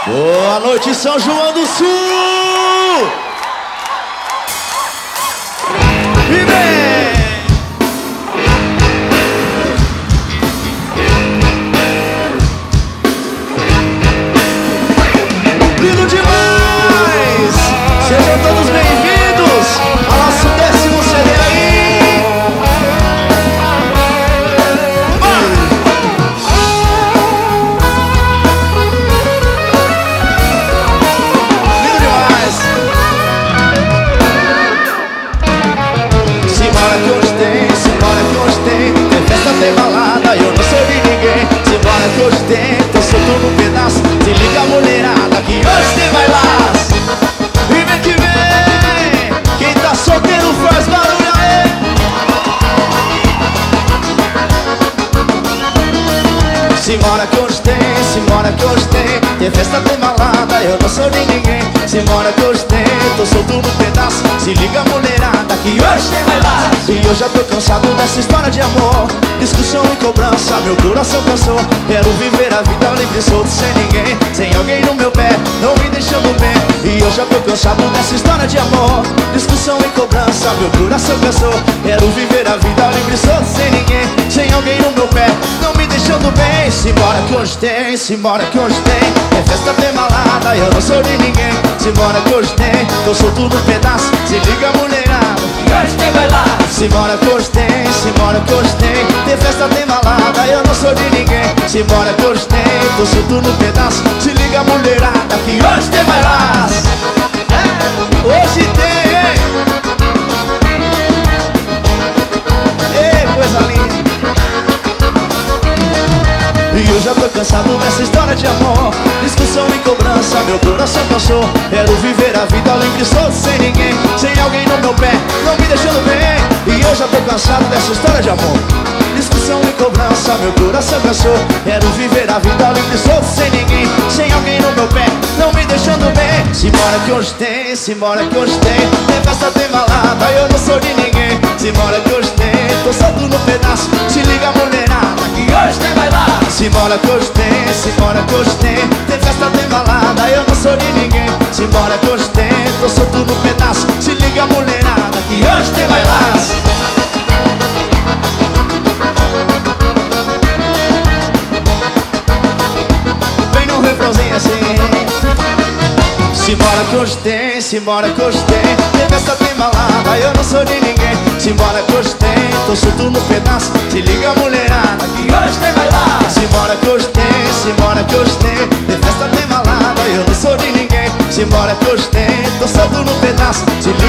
Boa noite, São João do Sul! E vem! Lindo demais! Sejam todos bem-vindos ao nosso 10º CD aí! Lindo demais! Simbora que hoje tem festa, tem balada, eu não sou de ninguém. Simbora que hoje tem, tô solto no pedaço. Se liga, mulherada, que hoje tem bailas. E vem que vem, quem tá solteiro faz barulho aí. Simbora que hoje tem festa, tem balada, eu não sou de ninguém. Simbora que hoje tem, tô solto no pedaço. Se liga, mulherada, que hoje tem bailar. E eu já tô cansado dessa história de amor, discussão e cobrança, meu coração cansou. Quero viver a vida livre e solto, sem ninguém, sem alguém no meu pé, não me deixando bem. E eu já tô cansado dessa história de amor, discussão e cobrança, meu coração cansou. Quero viver a vida livre e solto, sem ninguém, sem alguém no meu pé, não me deixando bem. Simbora que hoje tem, simbora que hoje tem, é festa, tem balada, eu não sou de ninguém. Simbora que hoje tem, tô solto no pedaço. Se liga, mulherada, que hoje tem bailar. Simbora que hoje tem festa, tem balada, eu não sou de ninguém. Simbora que hoje tem, tô solto no pedaço. Se liga, mulherada, que hoje tem bailar. Hoje tem, hein? Ei, coisa linda. E eu já tô cansado dessa história de amor, discussão e cobrança, meu coração cansou. Quero viver a vida livre e solto, sem ninguém, sem alguém no meu pé, não me deixando bem. E eu já tô cansado dessa história de amor, discussão e cobrança, meu coração cansou. Quero viver a vida livre e solto, sem ninguém, sem alguém no meu pé, não me deixando bem. Simbora que hoje tem, simbora que hoje tem festa, tem balada, eu não sou de ninguém. Simbora que hoje tem, tô solto no pedaço. Se liga, mulherada, que hoje tem bailar. Simbora que hoje tem festa, tem balada, eu não sou de ninguém. Simbora que hoje tem, tô solto no pedaço. Se liga, mulherada, que hoje tem bailar. Vem no refrãozinho assim. Simbora que hoje tem, tem festa, tem balada, eu não sou de ninguém. Simbora que hoje tem, tô solto no pedaço. Se liga, mulherada, que hoje tem bailar. Simbora que hoje tem festa, tem balada, eu não sou de ninguém. Simbora que hoje tem, tô solto no pedaço. Se